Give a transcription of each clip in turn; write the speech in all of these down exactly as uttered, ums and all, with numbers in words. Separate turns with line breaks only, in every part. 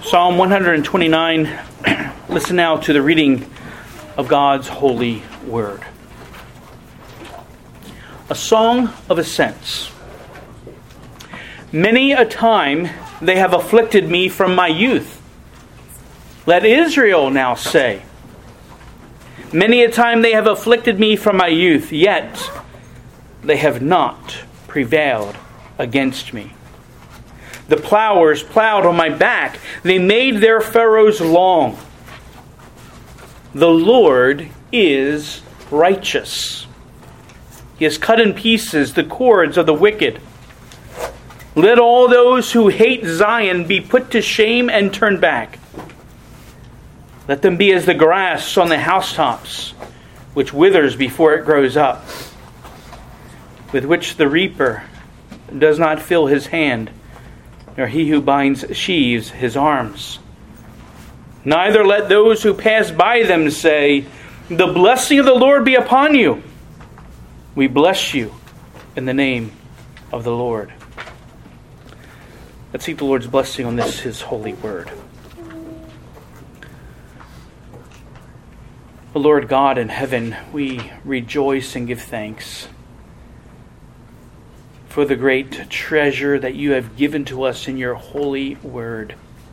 Psalm one twenty-nine. Listen now to the reading of God's holy word. A song of ascents. Many a time they have afflicted me from my youth. Let Israel now say. Many a time they have afflicted me from my youth, yet they have not prevailed against me. The plowers plowed on my back. They made their furrows long. The Lord is righteous. He has cut in pieces the cords of the wicked. Let all those who hate Zion be put to shame and turn back. Let them be as the grass on the housetops, which withers before it grows up, with which the reaper does not fill his hand, nor he who binds sheaves his arms. Neither let those who pass by them say, the blessing of the Lord be upon you. We bless you in the name of the Lord. Let's seek the Lord's blessing on this, his holy word. O Lord God in heaven, we rejoice and give thanks for the great treasure that you have given to us in your holy word.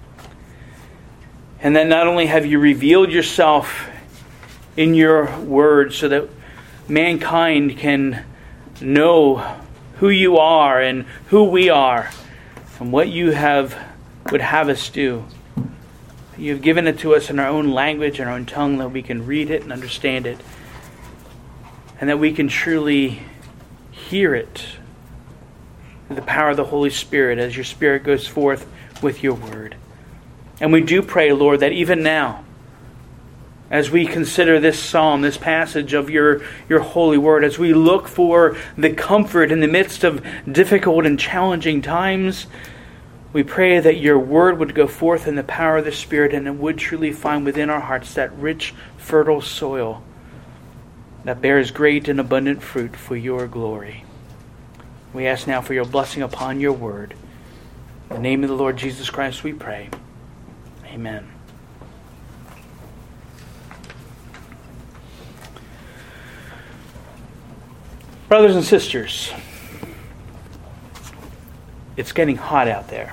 And that not only have you revealed yourself in your word so that mankind can know who you are and who we are and what you have would have us do. You have given it to us in our own language and our own tongue that we can read it and understand it, and that we can truly hear it through the power of the Holy Spirit as your Spirit goes forth with your word. And we do pray, Lord, that even now, as we consider this psalm, this passage of your, your holy word, as we look for the comfort in the midst of difficult and challenging times, we pray that your word would go forth in the power of the Spirit and it would truly find within our hearts that rich, fertile soil that bears great and abundant fruit for your glory. We ask now for your blessing upon your word. In the name of the Lord Jesus Christ we pray. Amen. Brothers and sisters, it's getting hot out there.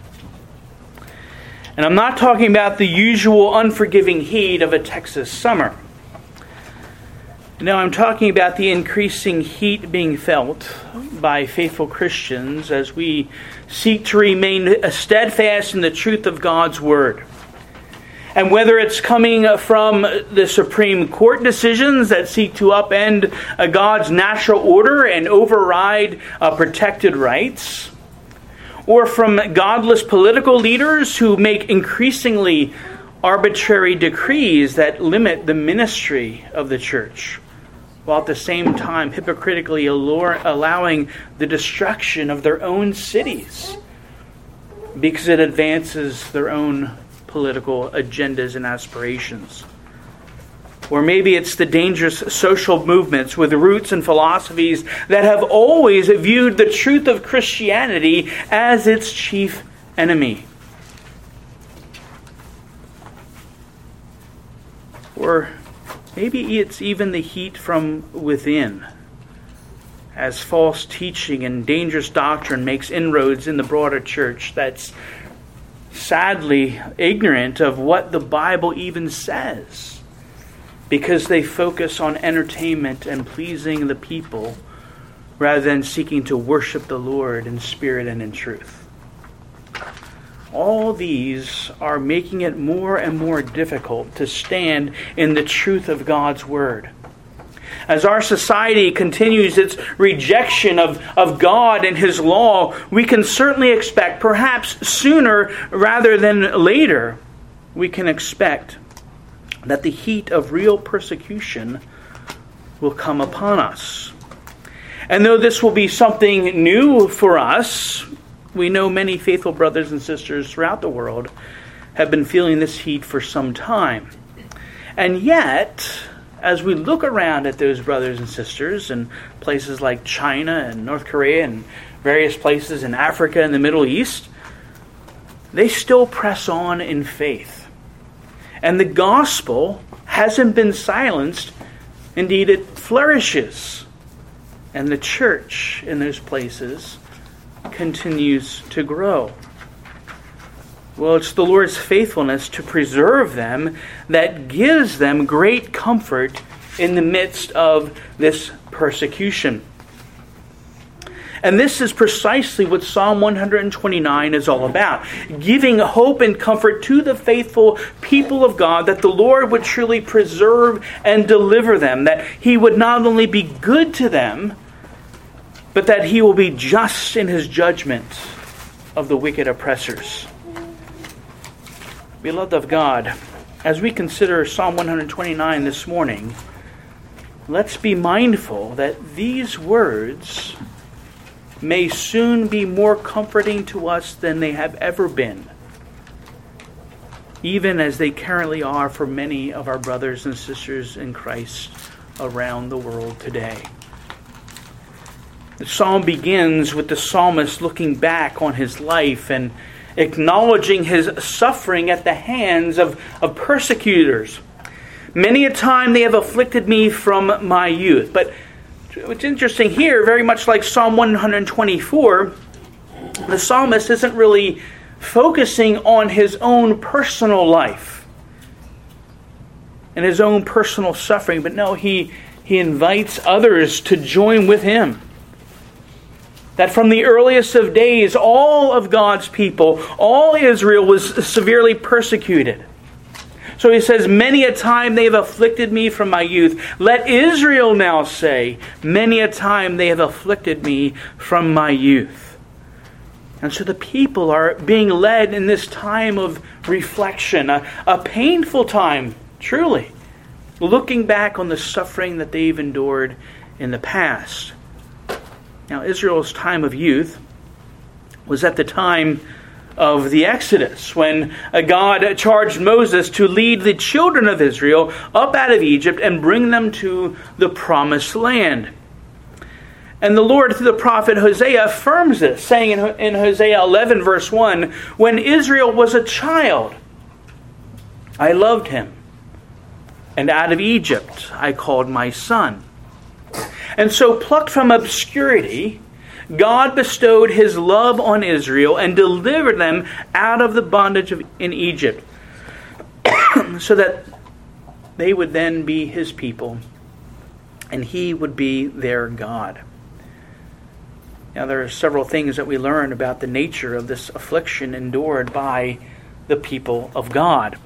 And I'm not talking about the usual unforgiving heat of a Texas summer. No, I'm talking about the increasing heat being felt by faithful Christians as we seek to remain steadfast in the truth of God's Word. And whether it's coming from the Supreme Court decisions that seek to upend God's natural order and override uh, protected rights, or from godless political leaders who make increasingly arbitrary decrees that limit the ministry of the church, while at the same time hypocritically allure, allowing the destruction of their own cities because it advances their own political agendas and aspirations. Or maybe it's the dangerous social movements with roots and philosophies that have always viewed the truth of Christianity as its chief enemy. Or maybe it's even the heat from within, as false teaching and dangerous doctrine makes inroads in the broader church that's sadly ignorant of what the Bible even says, because they focus on entertainment and pleasing the people rather than seeking to worship the Lord in spirit and in truth. All these are making it more and more difficult to stand in the truth of God's Word. As our society continues its rejection of, of God and His law, we can certainly expect, perhaps sooner rather than later, we can expect that the heat of real persecution will come upon us. And though this will be something new for us, we know many faithful brothers and sisters throughout the world have been feeling this heat for some time. And yet, as we look around at those brothers and sisters in places like China and North Korea and various places in Africa and the Middle East, they still press on in faith. And the gospel hasn't been silenced. Indeed, it flourishes. And the church in those places continues to grow. Well, it's the Lord's faithfulness to preserve them that gives them great comfort in the midst of this persecution. And this is precisely what Psalm one twenty-nine is all about. Giving hope and comfort to the faithful people of God that the Lord would truly preserve and deliver them. That He would not only be good to them, but that He will be just in His judgment of the wicked oppressors. Beloved of God, as we consider Psalm one twenty-nine this morning, let's be mindful that these words may soon be more comforting to us than they have ever been, even as they currently are for many of our brothers and sisters in Christ around the world today. The psalm begins with the psalmist looking back on his life and acknowledging his suffering at the hands of, of persecutors. Many a time they have afflicted me from my youth. But what's interesting here, very much like Psalm one twenty-four, the psalmist isn't really focusing on his own personal life and his own personal suffering, but no, he, he invites others to join with him. That from the earliest of days, all of God's people, all Israel was severely persecuted. So he says, many a time they have afflicted me from my youth. Let Israel now say, many a time they have afflicted me from my youth. And so the people are being led in this time of reflection, a, a painful time, truly, looking back on the suffering that they've endured in the past. Now, Israel's time of youth was at the time of the Exodus, when God charged Moses to lead the children of Israel up out of Egypt and bring them to the promised land. And the Lord, through the prophet Hosea, affirms this, saying in, in Hosea eleven, verse one, when Israel was a child, I loved him, and out of Egypt I called my son. And so, plucked from obscurity, God bestowed His love on Israel and delivered them out of the bondage of, in Egypt, so that they would then be His people, and He would be their God. Now, there are several things that we learn about the nature of this affliction endured by the people of God.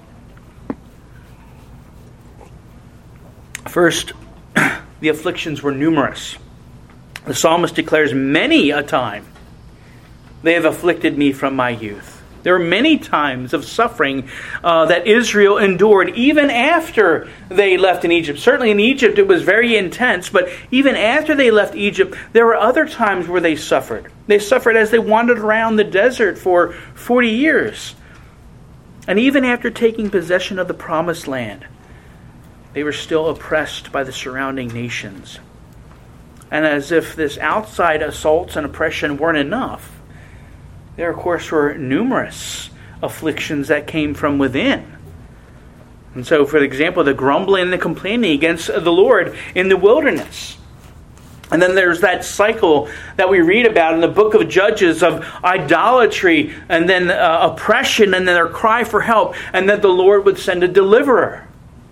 First, the afflictions were numerous. The psalmist declares, many a time they have afflicted me from my youth. There are many times of suffering uh, that Israel endured even after they left in Egypt. Certainly in Egypt it was very intense, but even after they left Egypt, there were other times where they suffered. They suffered as they wandered around the desert for forty years. And even after taking possession of the promised land, they were still oppressed by the surrounding nations. And as if this outside assaults and oppression weren't enough, there, of course, were numerous afflictions that came from within. And so, for example, the grumbling and the complaining against the Lord in the wilderness. And then there's that cycle that we read about in the book of Judges of idolatry and then uh, oppression and then their cry for help, and that the Lord would send a deliverer.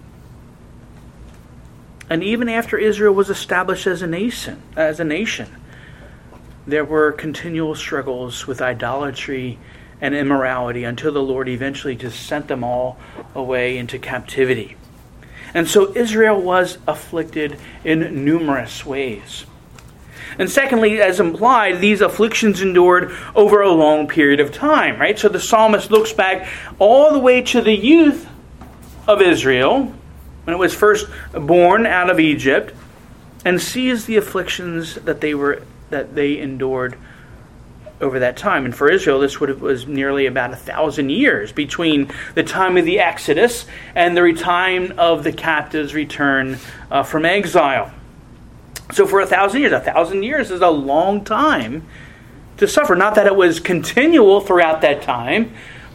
And even after Israel was established as a nation, as a nation, there were continual struggles with idolatry and immorality until the Lord eventually just sent them all away into captivity. And so Israel was afflicted in numerous ways. And secondly, as implied, these afflictions endured over a long period of time, right? So the psalmist looks back all the way to the youth of Israel, when it was first born out of Egypt, and sees the afflictions that they were that they endured over that time. And for Israel, this would have, was nearly about a thousand years between the time of the Exodus and the time of the captives' return uh, from exile. So for a thousand years, a thousand years is a long time to suffer. Not that it was continual throughout that time,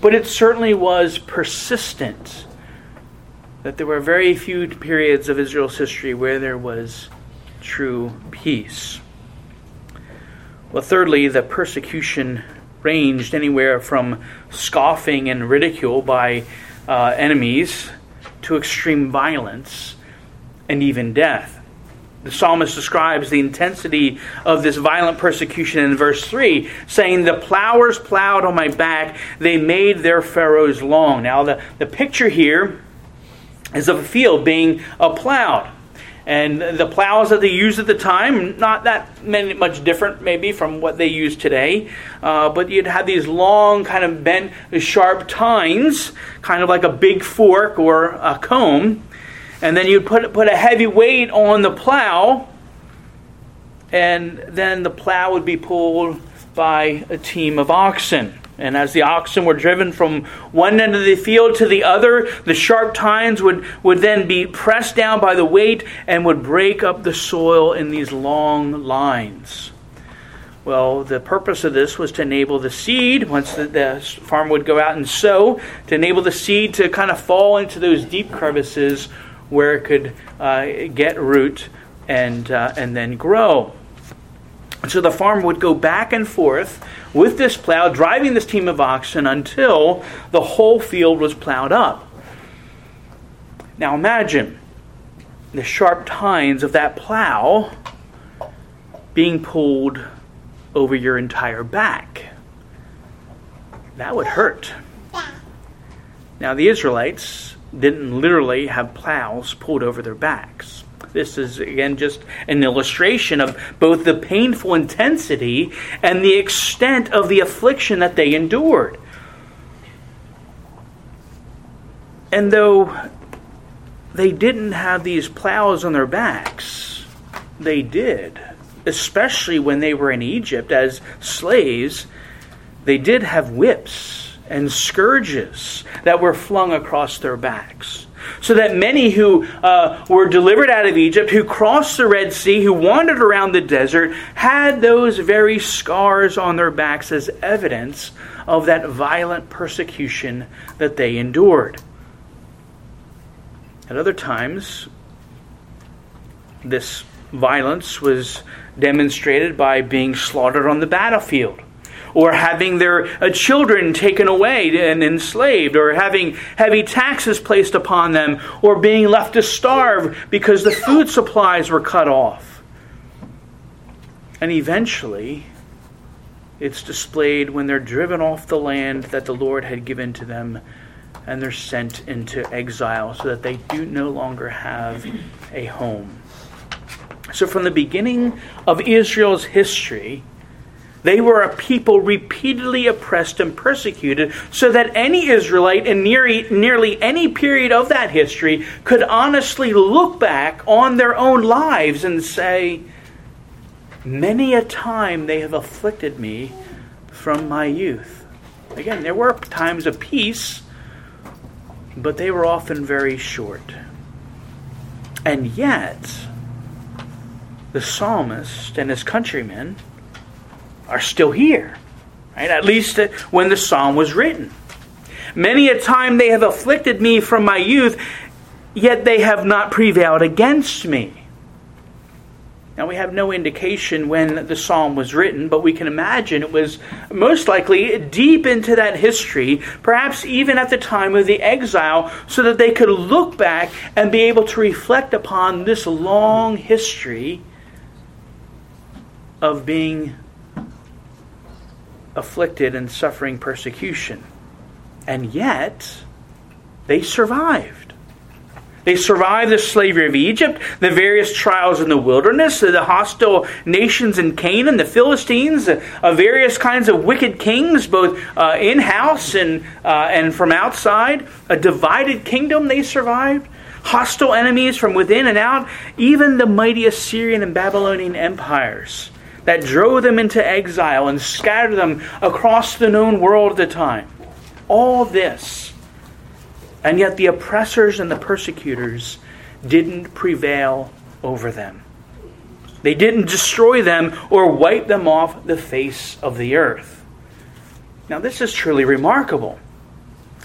but it certainly was persistent. That there were very few periods of Israel's history where there was true peace. Well, thirdly, the persecution ranged anywhere from scoffing and ridicule by uh, enemies to extreme violence and even death. The psalmist describes the intensity of this violent persecution in verse three, saying, "The plowers plowed on my back, they made their furrows long." Now, the, the picture here is of a field being uh, plowed. And the plows that they used at the time, not that many, much different maybe from what they use today. Uh, but you'd have these long, kind of bent, sharp tines, kind of like a big fork or a comb. And then you'd put, put a heavy weight on the plow. And then the plow would be pulled by a team of oxen. And as the oxen were driven from one end of the field to the other, the sharp tines would, would then be pressed down by the weight and would break up the soil in these long lines. Well, the purpose of this was to enable the seed, once the, the farmer would go out and sow, to enable the seed to kind of fall into those deep crevices where it could uh, get root and, uh, and then grow. And so the farmer would go back and forth with this plow, driving this team of oxen until the whole field was plowed up. Now imagine the sharp tines of that plow being pulled over your entire back. That would hurt. Now the Israelites didn't literally have plows pulled over their backs. This is, again, just an illustration of both the painful intensity and the extent of the affliction that they endured. And though they didn't have these plows on their backs, they did. Especially when they were in Egypt as slaves, they did have whips and scourges that were flung across their backs. So that many who uh, were delivered out of Egypt, who crossed the Red Sea, who wandered around the desert, had those very scars on their backs as evidence of that violent persecution that they endured. At other times, this violence was demonstrated by being slaughtered on the battlefield, or having their uh, children taken away and enslaved, or having heavy taxes placed upon them, or being left to starve because the food supplies were cut off. And eventually, it's displayed when they're driven off the land that the Lord had given to them, and they're sent into exile so that they do no longer have a home. So from the beginning of Israel's history, they were a people repeatedly oppressed and persecuted, so that any Israelite in nearly, nearly any period of that history could honestly look back on their own lives and say, "Many a time they have afflicted me from my youth." Again, there were times of peace, but they were often very short. And yet, the psalmist and his countrymen are still here, right? At least when the psalm was written. "Many a time they have afflicted me from my youth, yet they have not prevailed against me." Now we have no indication when the psalm was written, but we can imagine it was most likely deep into that history, perhaps even at the time of the exile, so that they could look back and be able to reflect upon this long history of being afflicted and suffering persecution. And yet, they survived. They survived the slavery of Egypt, the various trials in the wilderness, the hostile nations in Canaan, the Philistines, uh, various kinds of wicked kings, both uh, in-house and, uh, and from outside. A divided kingdom they survived. Hostile enemies from within and out. Even the mighty Assyrian and Babylonian empires that drove them into exile and scattered them across the known world at the time. All this. And yet the oppressors and the persecutors didn't prevail over them. They didn't destroy them or wipe them off the face of the earth. Now this is truly remarkable.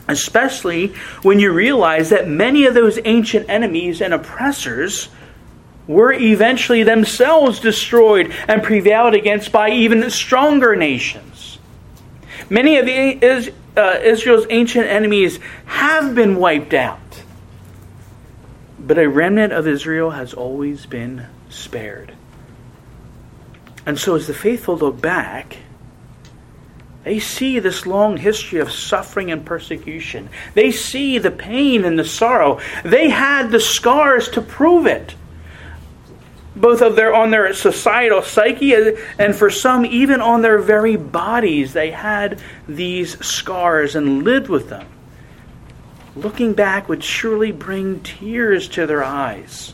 Especially when you realize that many of those ancient enemies and oppressors were eventually themselves destroyed and prevailed against by even stronger nations. Many of the, uh, Israel's ancient enemies have been wiped out. But a remnant of Israel has always been spared. And so as the faithful look back, they see this long history of suffering and persecution. They see the pain and the sorrow. They had the scars to prove it. Both of their on their societal psyche, and for some even on their very bodies, they had these scars and lived with them. Looking back would surely bring tears to their eyes.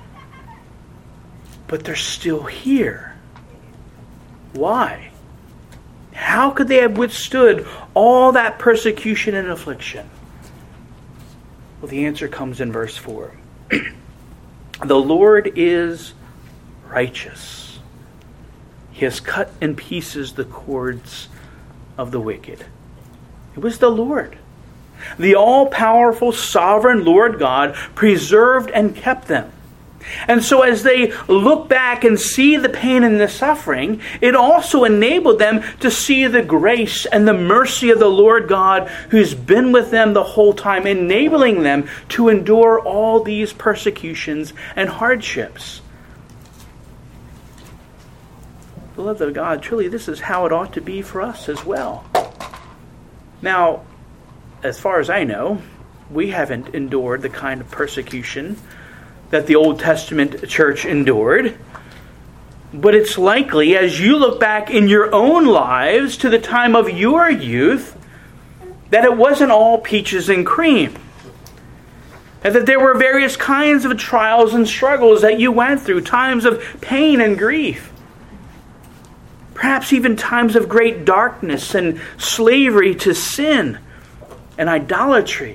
But they're still here. Why? How could they have withstood all that persecution and affliction? Well, the answer comes in verse four. The Lord is righteous. He has cut in pieces the cords of the wicked. It was the Lord. The all-powerful, sovereign Lord God preserved and kept them. And so as they look back and see the pain and the suffering, it also enabled them to see the grace and the mercy of the Lord God who's been with them the whole time, enabling them to endure all these persecutions and hardships. Beloved of God, truly this is how it ought to be for us as well. Now, as far as I know, we haven't endured the kind of persecution that the Old Testament church endured. But it's likely, as you look back in your own lives to the time of your youth, that it wasn't all peaches and cream. And that there were various kinds of trials and struggles that you went through, times of pain and grief. Perhaps even times of great darkness and slavery to sin and idolatry.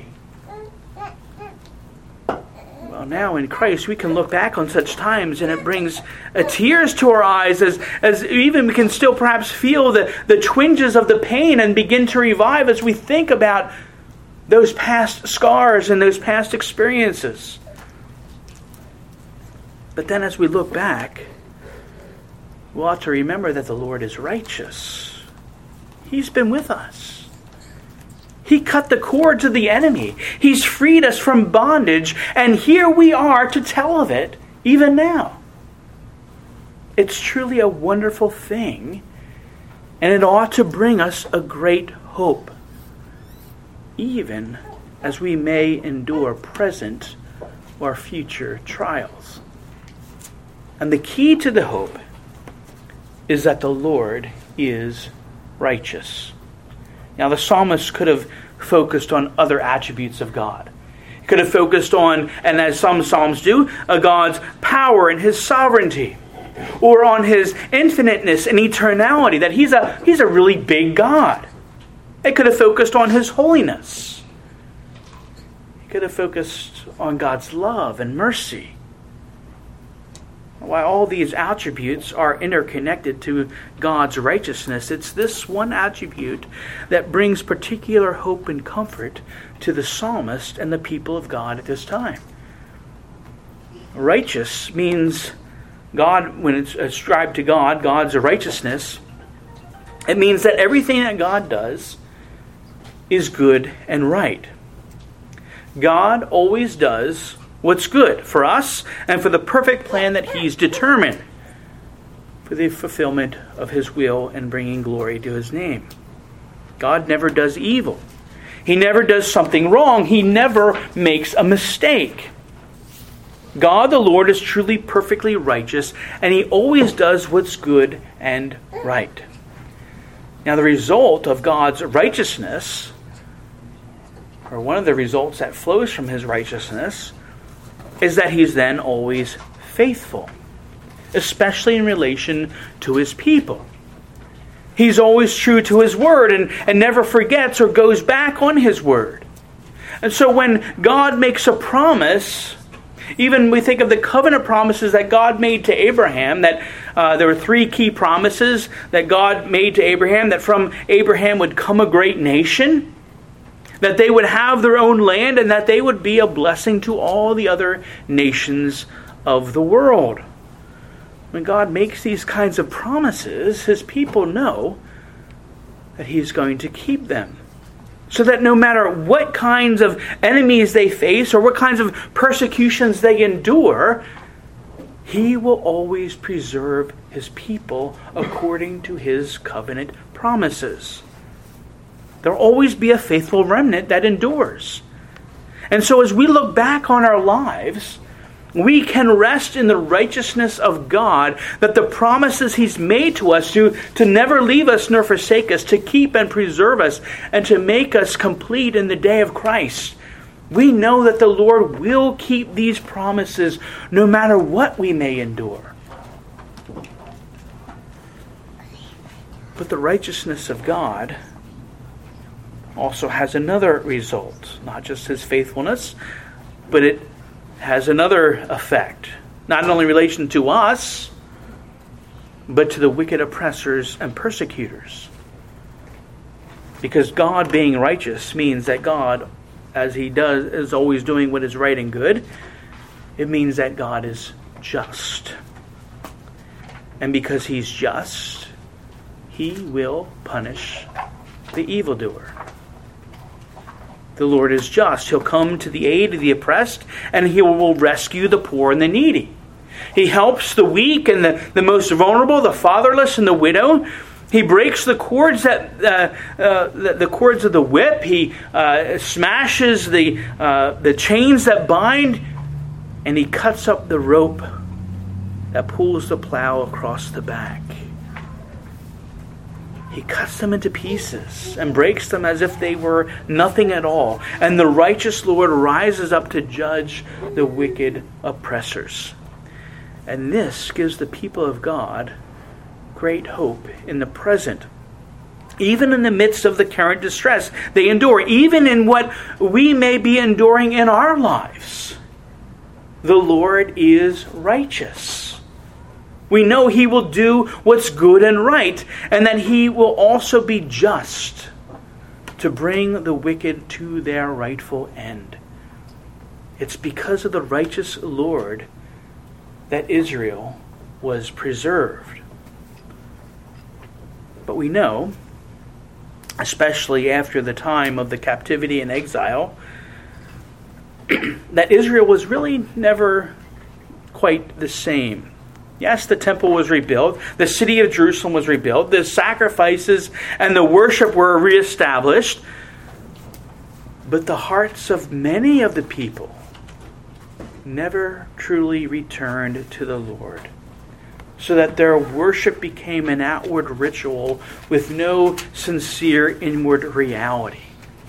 Well, now in Christ we can look back on such times and it brings uh, tears to our eyes as, as even we can still perhaps feel the, the twinges of the pain and begin to revive as we think about those past scars and those past experiences. But then as we look back, we ought to remember that the Lord is righteous. He's been with us. He cut the cords of the enemy. He's freed us from bondage. And here we are to tell of it even now. It's truly a wonderful thing. And it ought to bring us a great hope. Even as we may endure present or future trials. And the key to the hope is that the Lord is righteous. Now the psalmist could have focused on other attributes of God. He could have focused on, and as some psalms do, uh, God's power and His sovereignty. Or on His infiniteness and eternality, that He's a, he's a really big God. It could have focused on His holiness. He could have focused on God's love and mercy. While all these attributes are interconnected to God's righteousness, it's this one attribute that brings particular hope and comfort to the psalmist and the people of God at this time. Righteous means God, when it's ascribed to God, God's righteousness, it means that everything that God does is good and right. God always does what's good for us and for the perfect plan that He's determined for the fulfillment of His will and bringing glory to His name. God never does evil. He never does something wrong. He never makes a mistake. God the Lord is truly perfectly righteous, and He always does what's good and right. Now the result of God's righteousness, or one of the results that flows from His righteousness, is that He's then always faithful, especially in relation to His people. He's always true to His word and, and never forgets or goes back on His word. And so when God makes a promise, even we think of the covenant promises that God made to Abraham, that uh, there were three key promises that God made to Abraham, that from Abraham would come a great nation, that they would have their own land, and that they would be a blessing to all the other nations of the world. When God makes these kinds of promises, his people know that he's going to keep them. So that no matter what kinds of enemies they face or what kinds of persecutions they endure, he will always preserve his people according to his covenant promises. There will always be a faithful remnant that endures. And so as we look back on our lives, we can rest in the righteousness of God, that the promises he's made to us to, to never leave us nor forsake us, to keep and preserve us, and to make us complete in the day of Christ. We know that the Lord will keep these promises no matter what we may endure. But the righteousness of God also has another result, not just his faithfulness, but it has another effect, not only in relation to us, but to the wicked oppressors and persecutors. Because God being righteous means that God, as he does, is always doing what is right and good. It means that God is just. And because he's just, he will punish the evildoer. The Lord is just. He'll come to the aid of the oppressed, and he will rescue the poor and the needy. He helps the weak and the, the most vulnerable, the fatherless and the widow. He breaks the cords that uh, uh, the, the cords of the whip. He uh, smashes the uh, the chains that bind, and he cuts up the rope that pulls the plow across the back. He cuts them into pieces and breaks them as if they were nothing at all. And the righteous Lord rises up to judge the wicked oppressors. And this gives the people of God great hope in the present. Even in the midst of the current distress they endure, even in what we may be enduring in our lives, the Lord is righteous. We know he will do what's good and right, and that he will also be just to bring the wicked to their rightful end. It's because of the righteous Lord that Israel was preserved. But we know, especially after the time of the captivity and exile, that Israel was really never quite the same. Yes, the temple was rebuilt. The city of Jerusalem was rebuilt. The sacrifices and the worship were reestablished. But the hearts of many of the people never truly returned to the Lord, so that their worship became an outward ritual with no sincere inward reality.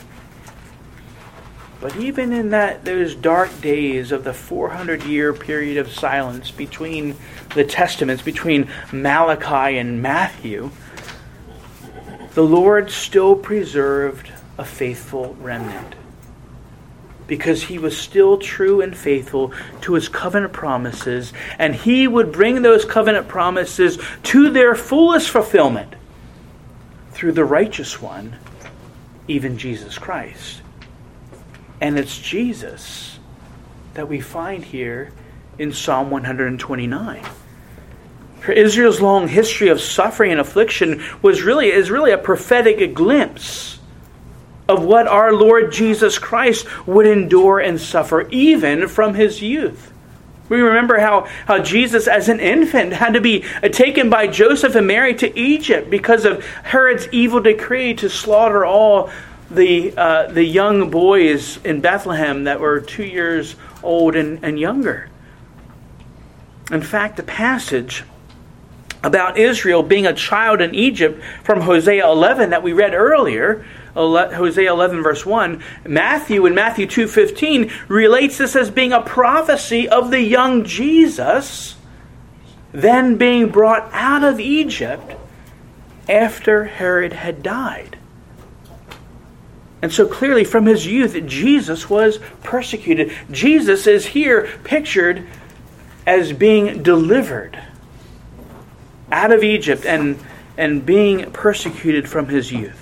But even in that those dark days of the four hundred year period of silence between the Testaments, between Malachi and Matthew, the Lord still preserved a faithful remnant, because he was still true and faithful to his covenant promises, and he would bring those covenant promises to their fullest fulfillment through the righteous one, even Jesus Christ. And it's Jesus that we find here in Psalm one twenty-nine. For Israel's long history of suffering and affliction was really is really a prophetic glimpse of what our Lord Jesus Christ would endure and suffer even from his youth. We remember how, how Jesus as an infant had to be taken by Joseph and Mary to Egypt because of Herod's evil decree to slaughter all the uh, the young boys in Bethlehem that were two years old and, and younger. In fact, the passage about Israel being a child in Egypt from Hosea eleven that we read earlier, Hosea eleven verse one, Matthew in Matthew two fifteen relates this as being a prophecy of the young Jesus then being brought out of Egypt after Herod had died. And so clearly from his youth, Jesus was persecuted. Jesus is here pictured as being delivered out of Egypt and, and being persecuted from his youth.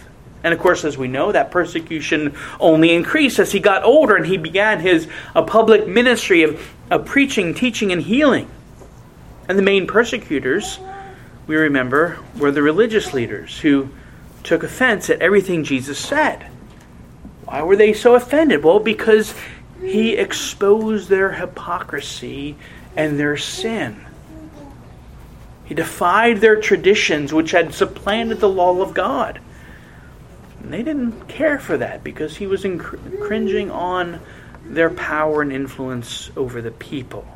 And of course, as we know, that persecution only increased as he got older and he began his a public ministry of, of preaching, teaching, and healing. And the main persecutors, we remember, were the religious leaders who took offense at everything Jesus said. Why were they so offended? Well, because he exposed their hypocrisy and their sin. He defied their traditions, which had supplanted the law of God. And they didn't care for that because he was inc- cringing on their power and influence over the people.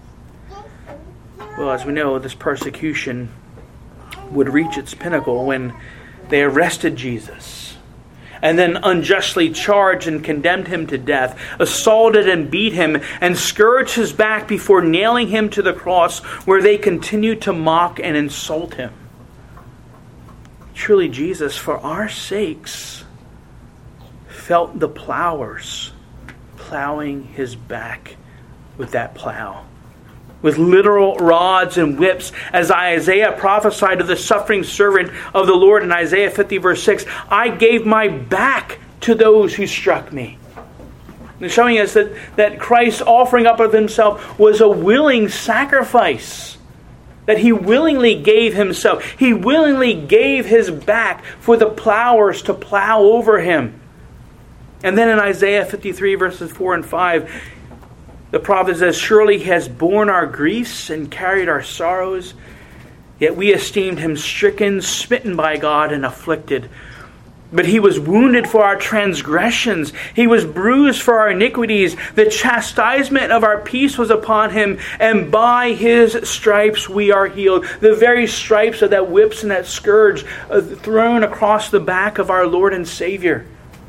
Well, as we know, this persecution would reach its pinnacle when they arrested Jesus and then unjustly charged and condemned him to death, assaulted and beat him, and scourged his back before nailing him to the cross, where they continued to mock and insult him. Truly, Jesus, for our sakes, felt the plowers plowing his back with that plow, with literal rods and whips, as Isaiah prophesied of the suffering servant of the Lord in Isaiah fifty verse six. I gave my back to those who struck me. And showing us that, that Christ's offering up of himself was a willing sacrifice. That he willingly gave himself. He willingly gave his back for the plowers to plow over him. And then in Isaiah fifty-three verses four and five, the prophet says, surely he has borne our griefs and carried our sorrows, yet we esteemed him stricken, smitten by God, and afflicted. But he was wounded for our transgressions. He was bruised for our iniquities. The chastisement of our peace was upon him, and by his stripes we are healed. The very stripes of that whips and that scourge uh, thrown across the back of our Lord and Savior.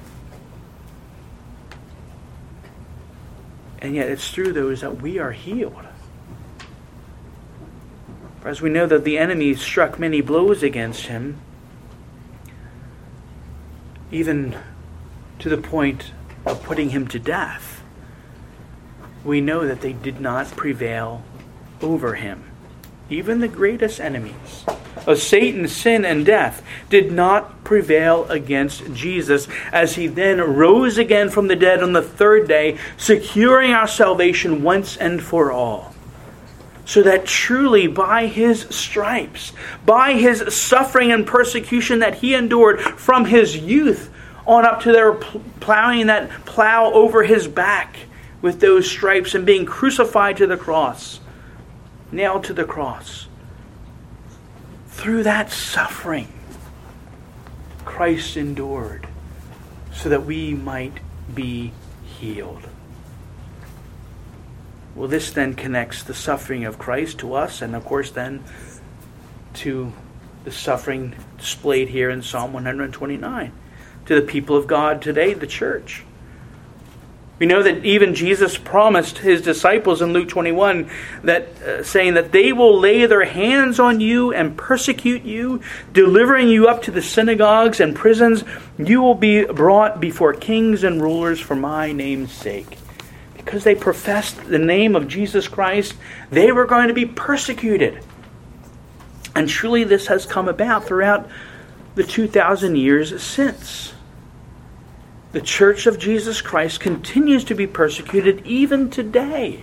And yet it's through those that we are healed. For as we know that the enemy struck many blows against him, even to the point of putting him to death, we know that they did not prevail over him. Even the greatest enemies of Satan, sin, and death did not prevail against Jesus, as he then rose again from the dead on the third day, securing our salvation once and for all. So that truly by his stripes, by his suffering and persecution that he endured from his youth on up to their plowing that plow over his back with those stripes and being crucified to the cross, nailed to the cross. Through that suffering, Christ endured so that we might be healed. Well, this then connects the suffering of Christ to us, and of course then to the suffering displayed here in Psalm one twenty-nine, to the people of God today, the church. We know that even Jesus promised his disciples in Luke twenty-one, that uh, saying that they will lay their hands on you and persecute you, delivering you up to the synagogues and prisons. You will be brought before kings and rulers for my name's sake. Because they professed the name of Jesus Christ, they were going to be persecuted. And truly this has come about throughout the two thousand years since. The Church of Jesus Christ continues to be persecuted even today.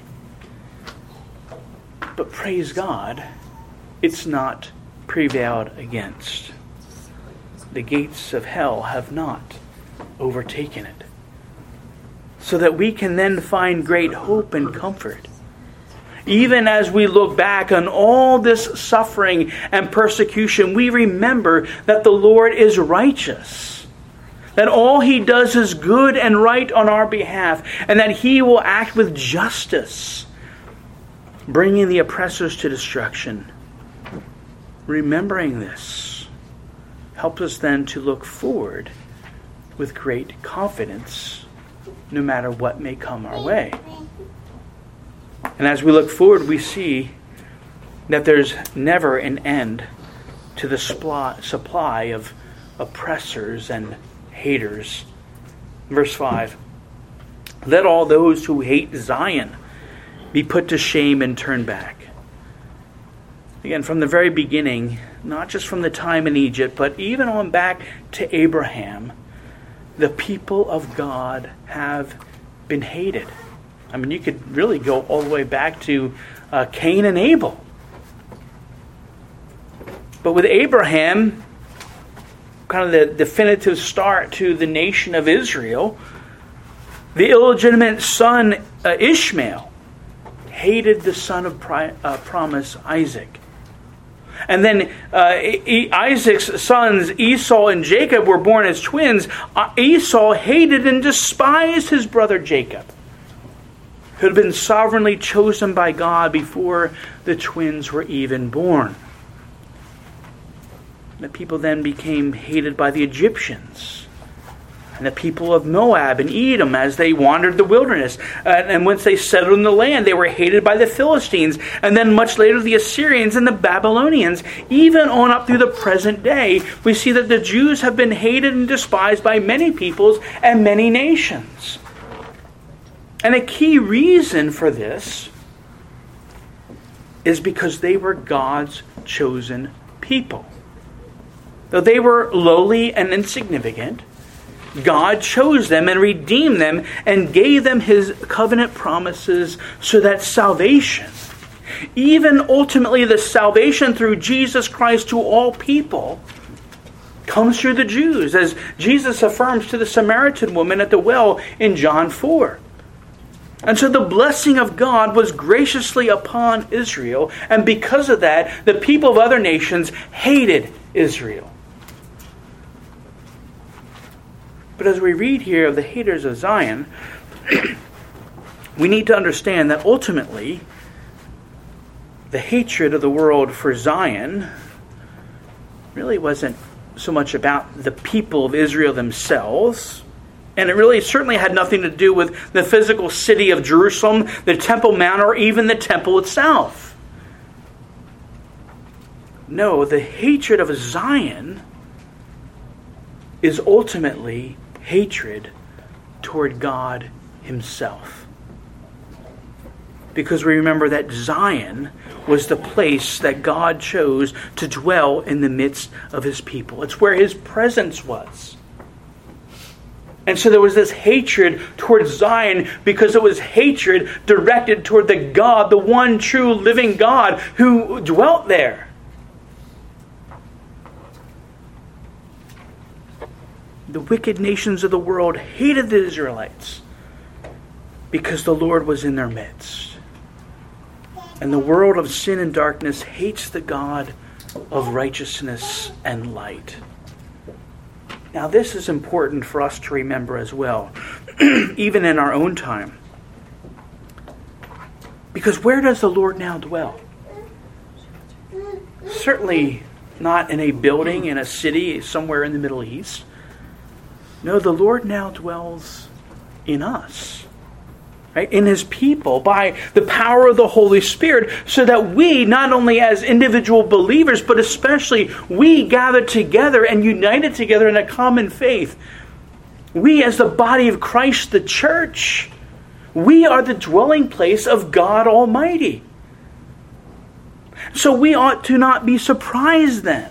But praise God, it's not prevailed against. The gates of hell have not overtaken it. So that we can then find great hope and comfort. Even as we look back on all this suffering and persecution, we remember that the Lord is righteous. That all he does is good and right on our behalf, and that he will act with justice, bringing the oppressors to destruction. Remembering this helps us then to look forward with great confidence, no matter what may come our way. And as we look forward, we see that there's never an end to the supply of oppressors and haters. Verse five. Let all those who hate Zion be put to shame and turn back. Again, from the very beginning, not just from the time in Egypt, but even on back to Abraham, the people of God have been hated. I mean, you could really go all the way back to uh, Cain and Abel. But with Abraham, kind of the definitive start to the nation of Israel, the illegitimate son uh, Ishmael hated the son of pri- uh, promise, Isaac. And then uh, e- Isaac's sons, Esau and Jacob, were born as twins. Uh, Esau hated and despised his brother Jacob, who had been sovereignly chosen by God before the twins were even born. The people then became hated by the Egyptians and the people of Moab and Edom as they wandered the wilderness. Uh, and once they settled in the land, they were hated by the Philistines. And then much later, the Assyrians and the Babylonians. Even on up through the present day, we see that the Jews have been hated and despised by many peoples and many nations. And a key reason for this is because they were God's chosen people. Though they were lowly and insignificant, God chose them and redeemed them and gave them His covenant promises so that salvation, even ultimately the salvation through Jesus Christ to all people, comes through the Jews, as Jesus affirms to the Samaritan woman at the well in John four. And so the blessing of God was graciously upon Israel, and because of that, the people of other nations hated Israel. But as we read here of the haters of Zion, we need to understand that ultimately the hatred of the world for Zion really wasn't so much about the people of Israel themselves. And it really certainly had nothing to do with the physical city of Jerusalem, the Temple Mount, or even the temple itself. No, the hatred of Zion is ultimately hatred toward God Himself. Because we remember that Zion was the place that God chose to dwell in the midst of His people. It's where His presence was. And so there was this hatred towards Zion because it was hatred directed toward the God, the one true living God who dwelt there. The wicked nations of the world hated the Israelites because the Lord was in their midst. And the world of sin and darkness hates the God of righteousness and light. Now, this is important for us to remember as well, even in our own time. Because where does the Lord now dwell? Certainly not in a building, in a city, somewhere in the Middle East. No, the Lord now dwells in us, right? In His people, by the power of the Holy Spirit, so that we, not only as individual believers, but especially we gathered together and united together in a common faith, we as the body of Christ, the church, we are the dwelling place of God Almighty. So we ought to not be surprised then.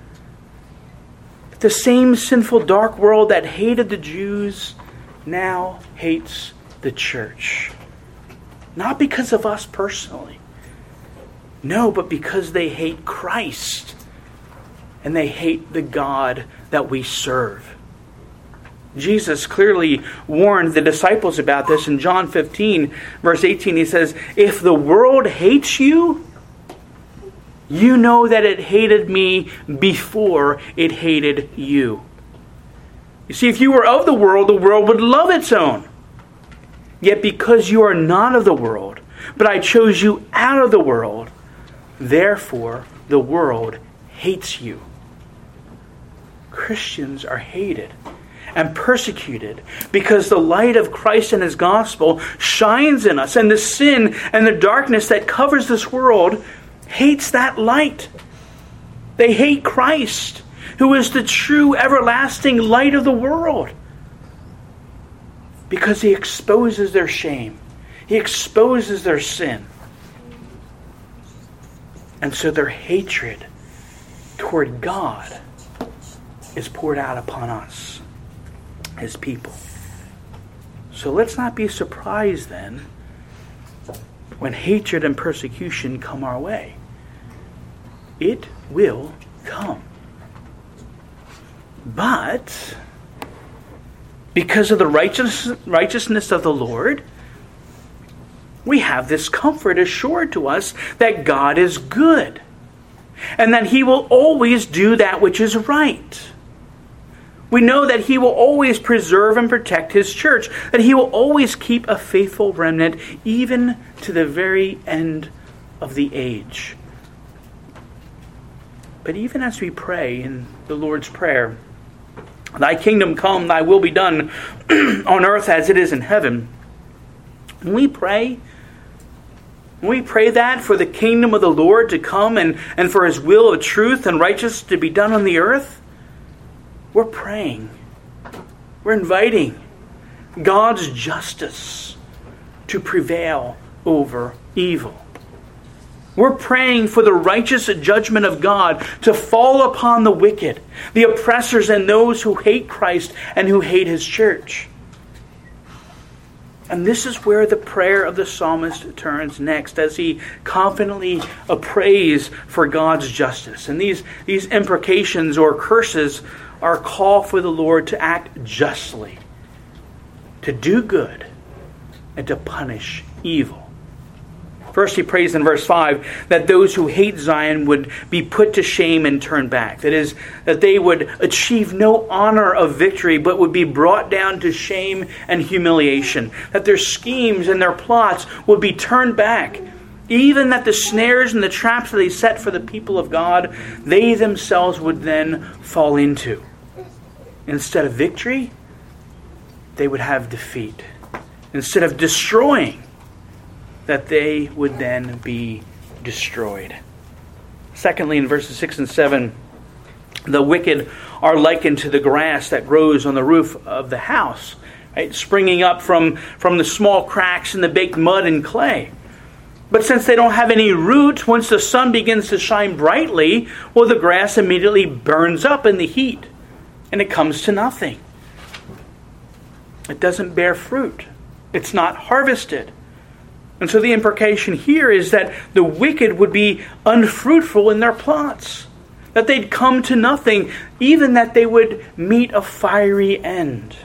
The same sinful dark world that hated the Jews now hates the church. Not because of us personally. No, but because they hate Christ. And they hate the God that we serve. Jesus clearly warned the disciples about this in John fifteen, verse eighteen. He says, "If the world hates you, you know that it hated me before it hated you." You see, if you were of the world, the world would love its own. Yet because you are not of the world, but I chose you out of the world, therefore the world hates you. Christians are hated and persecuted because the light of Christ and His gospel shines in us, and the sin and the darkness that covers this world hates that light. They hate Christ, who is the true everlasting light of the world, because He exposes their shame. He exposes their sin. And so their hatred toward God is poured out upon us, His people. So let's not be surprised then when hatred and persecution come our way. It will come. But because of the righteous, righteousness of the Lord, we have this comfort assured to us that God is good and that He will always do that which is right. We know that He will always preserve and protect His church, that He will always keep a faithful remnant even to the very end of the age. But even as we pray in the Lord's Prayer, Thy kingdom come, Thy will be done on earth as it is in heaven, when we pray, when we pray that for the kingdom of the Lord to come and, and for His will of truth and righteousness to be done on the earth, we're praying, we're inviting God's justice to prevail over evil. We're praying for the righteous judgment of God to fall upon the wicked, the oppressors, and those who hate Christ and who hate His church. And this is where the prayer of the psalmist turns next, as he confidently prays for God's justice. And these, these imprecations or curses are a call for the Lord to act justly, to do good, and to punish evil. First, he prays in verse five that those who hate Zion would be put to shame and turn back. That is, that they would achieve no honor of victory, but would be brought down to shame and humiliation. That their schemes and their plots would be turned back. Even that the snares and the traps that they set for the people of God, they themselves would then fall into. Instead of victory, they would have defeat. Instead of destroying, that they would then be destroyed. Secondly, in verses six and seven, the wicked are likened to the grass that grows on the roof of the house, right? Springing up from, from the small cracks in the baked mud and clay. But since they don't have any root, once the sun begins to shine brightly, well, the grass immediately burns up in the heat, and it comes to nothing. It doesn't bear fruit. It's not harvested. And so the implication here is that the wicked would be unfruitful in their plots, that they'd come to nothing, even that they would meet a fiery end.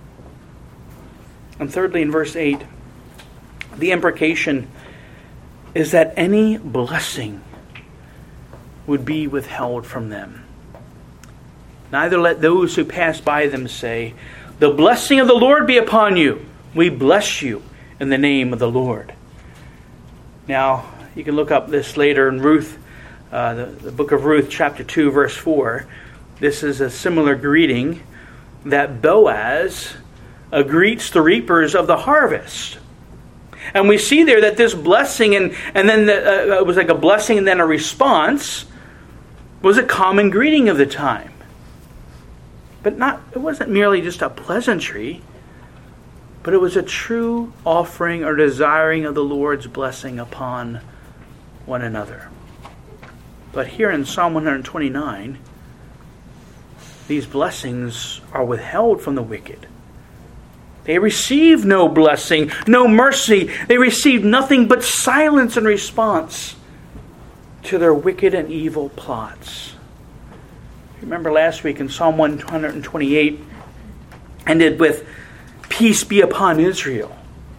And thirdly, in verse eight, the imprecation is that any blessing would be withheld from them. Neither let those who pass by them say, "The blessing of the Lord be upon you. We bless you in the name of the Lord." Now, you can look up this later in Ruth, uh, the, the book of Ruth, chapter two, verse four. This is a similar greeting that Boaz uh, greets the reapers of the harvest. And we see there that this blessing, and, and then the, uh, it was like a blessing and then a response, was a common greeting of the time. But not it wasn't merely just a pleasantry, but it was a true offering or desiring of the Lord's blessing upon one another. But here in Psalm one twenty-nine, these blessings are withheld from the wicked. They receive no blessing, no mercy. They receive nothing but silence in response to their wicked and evil plots. Remember last week in Psalm one twenty-eight ended with, "Peace be upon Israel."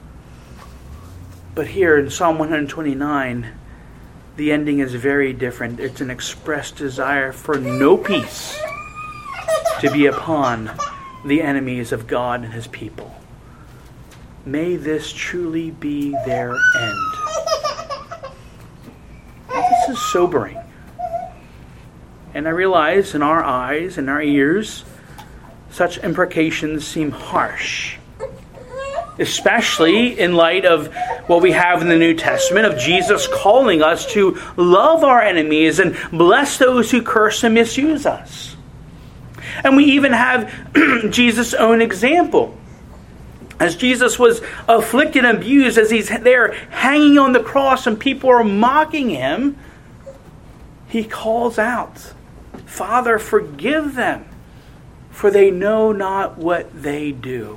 But here in Psalm one twenty-nine, the ending is very different. It's an expressed desire for no peace to be upon the enemies of God and His people. May this truly be their end. Now, this is sobering. And I realize in our eyes and our ears, such imprecations seem harsh. Especially in light of what we have in the New Testament of Jesus calling us to love our enemies and bless those who curse and misuse us. And we even have Jesus' own example. As Jesus was afflicted and abused, as He's there hanging on the cross and people are mocking Him, he calls out, Father, forgive them, for they know not what they do.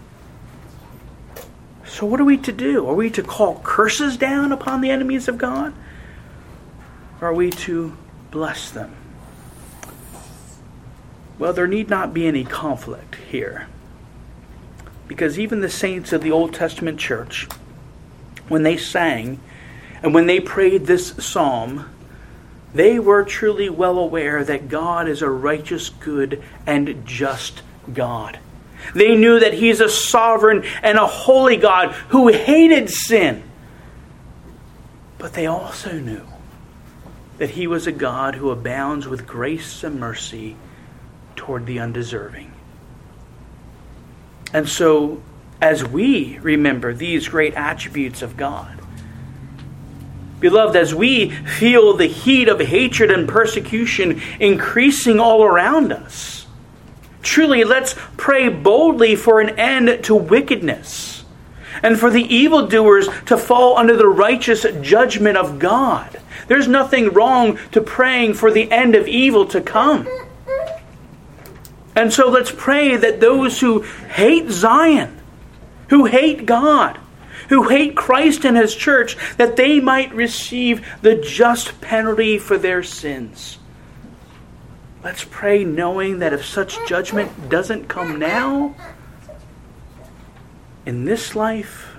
So what are we to do? Are we to call curses down upon the enemies of God? Or are we to bless them? Well, there need not be any conflict here. Because even the saints of the Old Testament church, when they sang and when they prayed this psalm, they were truly well aware that God is a righteous, good, and just God. They knew that He's a sovereign and a holy God who hated sin. But they also knew that He was a God who abounds with grace and mercy toward the undeserving. And so, as we remember these great attributes of God, beloved, as we feel the heat of hatred and persecution increasing all around us, truly let's pray boldly for an end to wickedness and for the evildoers to fall under the righteous judgment of God. There's nothing wrong to praying for the end of evil to come. And so let's pray that those who hate Zion, who hate God, who hate Christ and His church, that they might receive the just penalty for their sins. Let's pray knowing that if such judgment doesn't come now, in this life,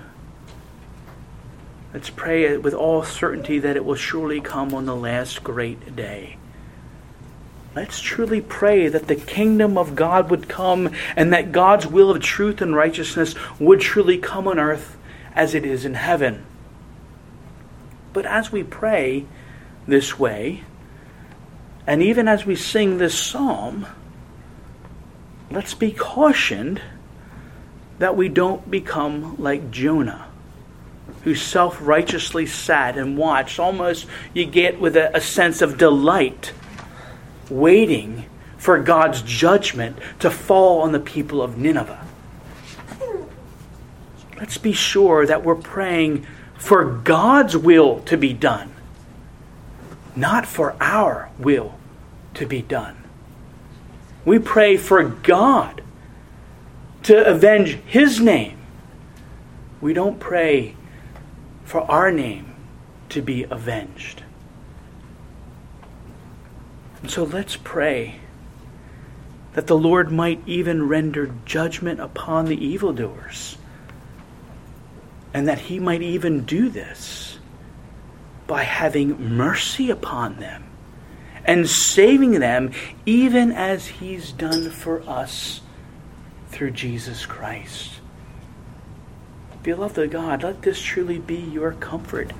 let's pray with all certainty that it will surely come on the last great day. Let's truly pray that the kingdom of God would come and that God's will of truth and righteousness would truly come on earth as it is in heaven. But as we pray this way, and even as we sing this psalm, let's be cautioned that we don't become like Jonah, who self-righteously sat and watched. Almost you get with a, a sense of delight, waiting for God's judgment to fall on the people of Nineveh. Let's be sure that we're praying for God's will to be done, not for our will to be done. We pray for God to avenge His name. We don't pray for our name to be avenged. And so let's pray that the Lord might even render judgment upon the evildoers, and that He might even do this by having mercy upon them and saving them, even as He's done for us through Jesus Christ. Beloved of God, let this truly be your comfort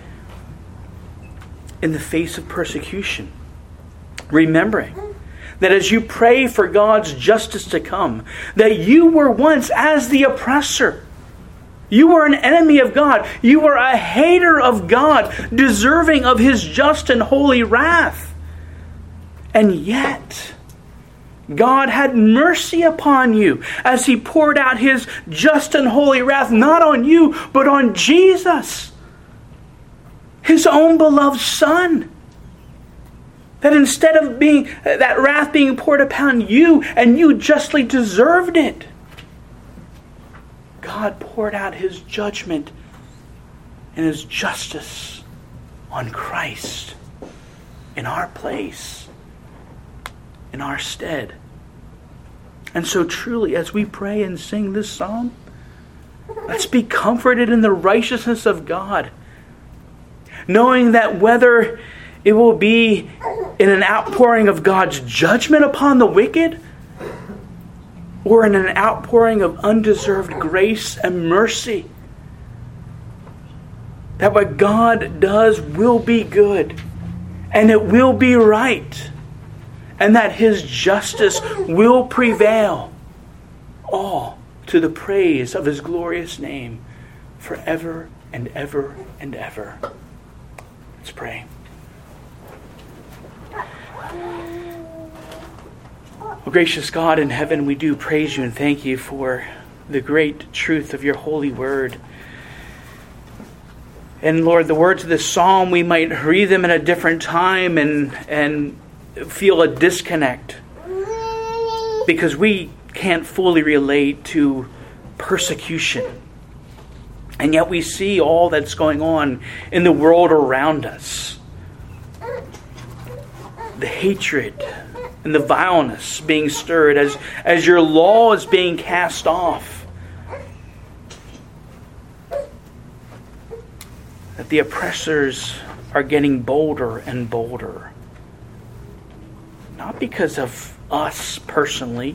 in the face of persecution. Remembering that as you pray for God's justice to come, that you were once as the oppressor. You were an enemy of God. You were a hater of God, deserving of His just and holy wrath. And yet, God had mercy upon you as He poured out His just and holy wrath, not on you, but on Jesus, His own beloved Son. That instead of being that wrath being poured upon you, and you justly deserved it, God poured out His judgment and His justice on Christ in our place, in our stead. And so truly, as we pray and sing this psalm, let's be comforted in the righteousness of God, knowing that whether it will be in an outpouring of God's judgment upon the wicked, or in an outpouring of undeserved grace and mercy, that what God does will be good, and it will be right, and that His justice will prevail, all to the praise of His glorious name forever and ever and ever. Let's pray. Oh, gracious God in heaven, we do praise You and thank You for the great truth of Your holy word. And Lord, the words of this psalm, we might read them at a different time and, and feel a disconnect because we can't fully relate to persecution. And yet we see all that's going on in the world around us. The hatred and the vileness being stirred as, as your law is being cast off. That the oppressors are getting bolder and bolder. Not because of us personally,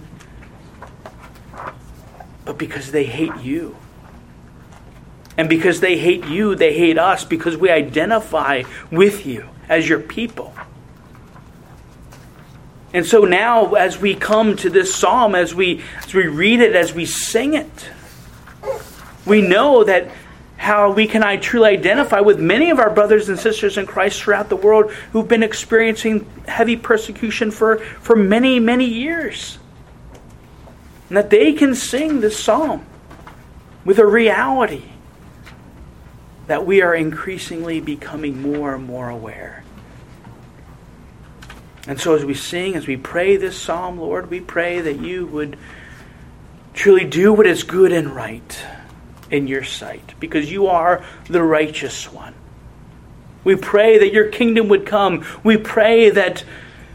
but because they hate you. And because they hate you, they hate us because we identify with you as your people. And so now as we come to this psalm, as we, as we read it, as we sing it, we know that how we can I truly identify with many of our brothers and sisters in Christ throughout the world who've been experiencing heavy persecution for, for many, many years. And that they can sing this psalm with a reality that we are increasingly becoming more and more aware. And so as we sing, as we pray this psalm, Lord, we pray that you would truly do what is good and right in your sight, because you are the righteous one. We pray that your kingdom would come. We pray that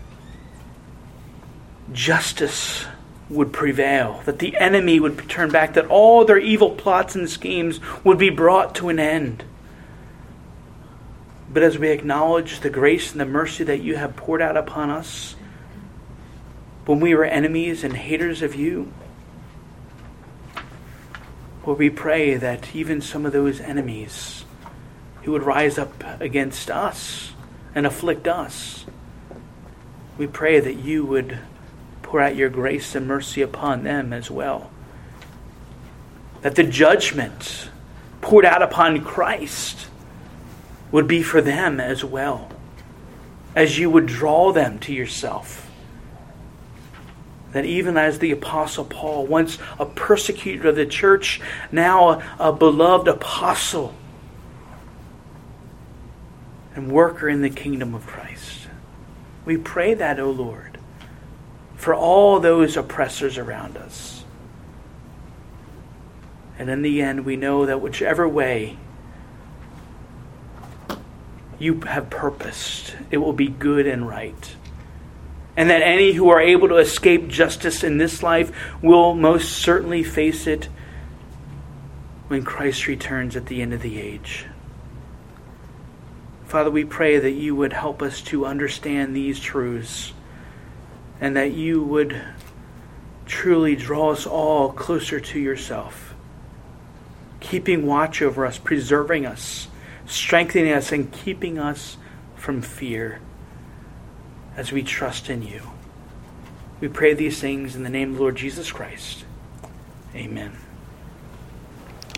justice would prevail, that the enemy would turn back, that all their evil plots and schemes would be brought to an end. But as we acknowledge the grace and the mercy that you have poured out upon us when we were enemies and haters of you, Lord, we pray that even some of those enemies who would rise up against us and afflict us, we pray that you would pour out your grace and mercy upon them as well. That the judgment poured out upon Christ would be for them as well, as you would draw them to yourself. That even as the Apostle Paul, once a persecutor of the church, now a, a beloved apostle and worker in the kingdom of Christ. We pray that, O Lord, for all those oppressors around us. And in the end, we know that whichever way you have purposed, it will be good and right. And that any who are able to escape justice in this life will most certainly face it when Christ returns at the end of the age. Father, we pray that you would help us to understand these truths, and that you would truly draw us all closer to yourself, keeping watch over us, preserving us, strengthening us, and keeping us from fear as we trust in you. We pray these things in the name of the Lord Jesus Christ. Amen.